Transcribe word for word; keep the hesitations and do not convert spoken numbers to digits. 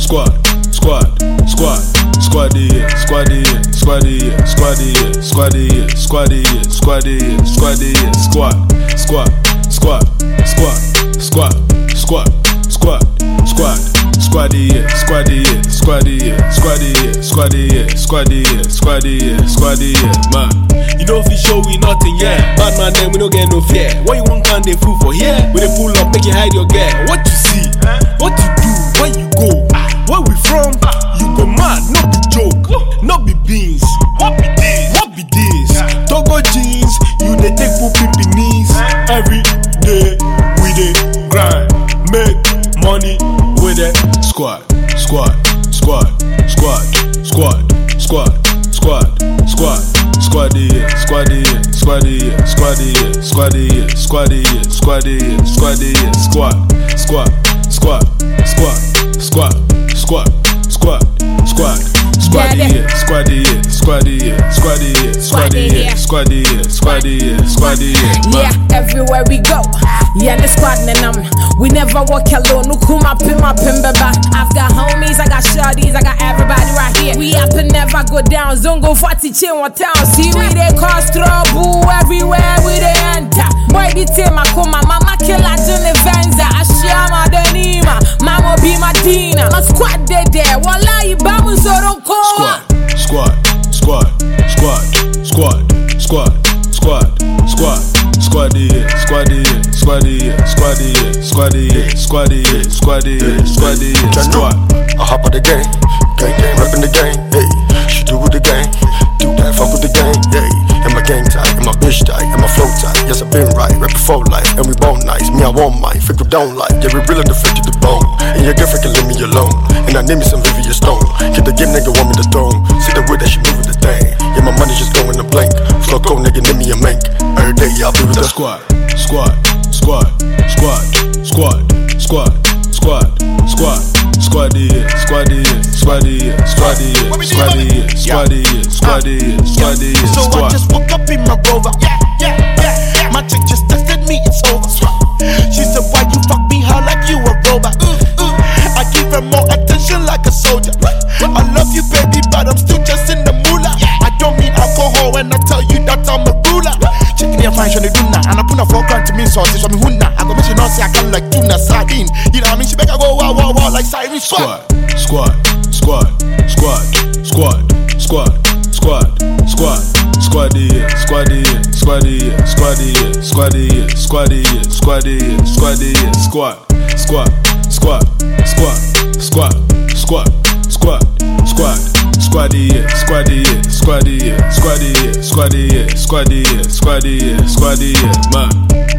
squad, squad, squad, squad yeah, squad yeah, squad yeah, squad yeah, squad yeah, squad yeah, squad yeah, squad yeah, squad, squad, squad, squad, squad, squad, squad, squad, squad yeah, squad yeah, squad yeah, squad yeah, squad yeah, squad yeah, squad yeah, squad yeah, man. You know if you show we nothing, yeah. Bad man then we don't get no fear. What you want can they fool for here? We they pull up, make you hide your gear. What you see? What you do? Where you go? Where we from? You go mad, not be joke, not be beans. What be this? What be this? Togo jeans, you they take for pimping knees. Every day we dey grind, make money with it. Squad, squad, squad, squad, squad, squad, squad, squad, squad yeah, squad yeah, squad yeah, squad yeah, squad yeah, squad yeah, squad yeah, squad yeah, squad, squad, squad, squad, squad, squad, squad, squad, squad yeah, squad yeah, squad yeah, squad yeah, squad yeah, squad yeah, squad yeah, squad yeah. Yeah, everywhere we go, yeah, the squad nenam. We never walk alone. No come up in my pimbaba. I've got homies, I got shorties, I got everybody right here. We up and never go down. Zongo forty chin one town. See we they cause trouble everywhere we they enter. Boy, the team I come, my mama kill a Johnny Venza. I share my Denima, mama be my Dina. My squad they there. Wallahi bamu so don't call. Squad, squad, squad, squad, squad, squad, squad, squad, squad yeah, squad yeah, squad yeah, squad yeah, squad yeah, squad yeah, squad yeah, squad yeah, squad. I hop on the game, gang gang rapping the game, hey. She do with the gang, do that fuck with the gang, hey. And my gang tight, and my bitch tight, and my flow tight. Yes I been right, rap before life, and we bone nice. Me I want mine, fake we don't like. Yeah we real in the fake to the bone, and your girlfriend can leave me alone. And I need me some Vivian Stone. Get the game nigga want me to throne. See the way that she moving the thing. Yeah my money just going to blank. Flow cold nigga need me a mank. Every day I'll be with the squad, squad, squad, squad, squad, squad, squad, squad, squad yeah, squad yeah, squad yeah, squad yeah, squad yeah, squad yeah, squad yeah, squad yeah, so squad. I just woke up in my Rover. Yeah, yeah, yeah. My chick just texted me, it's over. She said, why you fuck me hard like you a robot? Mm, mm. I give her more attention like a soldier. I love you, baby, but I'm still just in the moolah. I don't mean alcohol when I tell you that I'm a ruler. Checking your fine, shawty do now, and I put a four grand to me sauce. So me hunna, I go make you know say I can like tuna sardine. You know what I mean? She make I go wow wow wow like siren squad, squad, squad, squad, squad, squad, squad, squad, squad yeah, squad yeah, squad yeah, squad yeah, squad yeah, squad yeah, squad yeah, squad yeah, squad, squad, squad, squad, squad, squad, squad, squad, squad yeah, squad yeah, squad yeah, squad yeah, squad yeah, squad yeah, squad yeah, squad yeah, man.